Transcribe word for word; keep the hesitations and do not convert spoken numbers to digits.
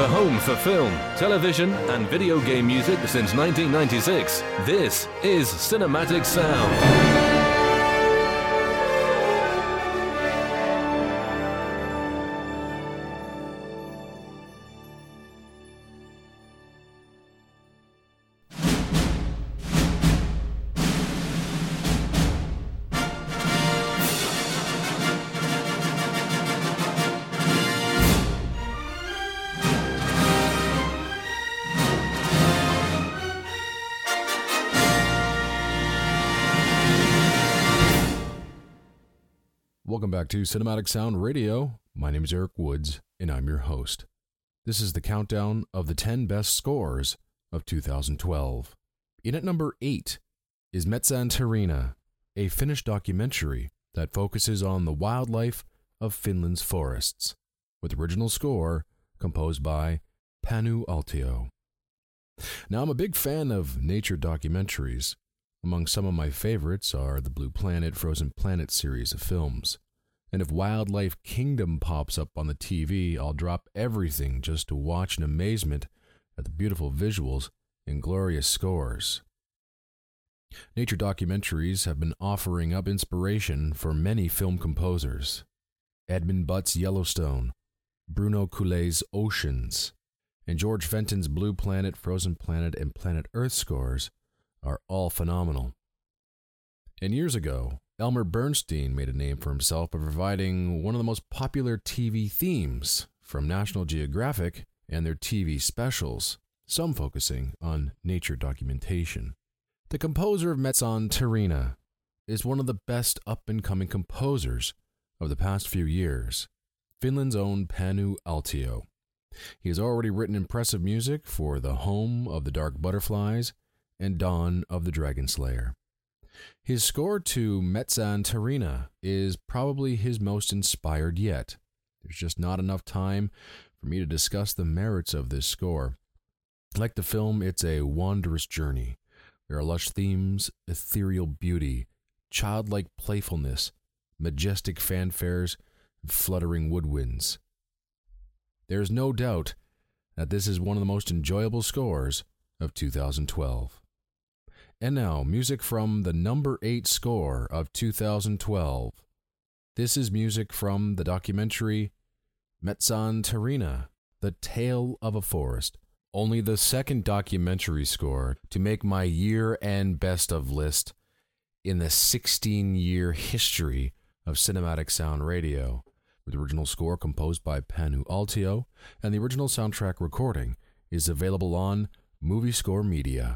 the home for film, television, and video game music since nineteen ninety-six. This is Cinematic Sound. Welcome back to Cinematic Sound Radio. My name is Eric Woods, and I'm your host. This is the countdown of the ten best scores of two thousand twelve. In at number eight is Metsän Tarina, a Finnish documentary that focuses on the wildlife of Finland's forests, with original score composed by Panu Altio. Now, I'm a big fan of nature documentaries. Among some of my favorites are the Blue Planet, Frozen Planet series of films. And if Wildlife Kingdom pops up on the T V, I'll drop everything just to watch in amazement at the beautiful visuals and glorious scores. Nature documentaries have been offering up inspiration for many film composers. Edmund Butt's Yellowstone, Bruno Coulet's Oceans, and George Fenton's Blue Planet, Frozen Planet, and Planet Earth scores are all phenomenal. And years ago, Elmer Bernstein made a name for himself by providing one of the most popular T V themes from National Geographic and their T V specials, some focusing on nature documentation. The composer of Metsän Tarina is one of the best up-and-coming composers of the past few years, Finland's own Panu Altio. He has already written impressive music for The Home of the Dark Butterflies and Dawn of the Dragon Slayer. His score to Metsän Tarina is probably his most inspired yet. There's just not enough time for me to discuss the merits of this score. Like the film, it's a wondrous journey. There are lush themes, ethereal beauty, childlike playfulness, majestic fanfares, and fluttering woodwinds. There's no doubt that this is one of the most enjoyable scores of two thousand twelve. And now, music from the number eight score of two thousand twelve. This is music from the documentary Metsän Tarina, The Tale of a Forest. Only the second documentary score to make my year-end best of list in the sixteen-year history of Cinematic Sound Radio, with the original score composed by Panu Altio, and the original soundtrack recording is available on Movie Score Media.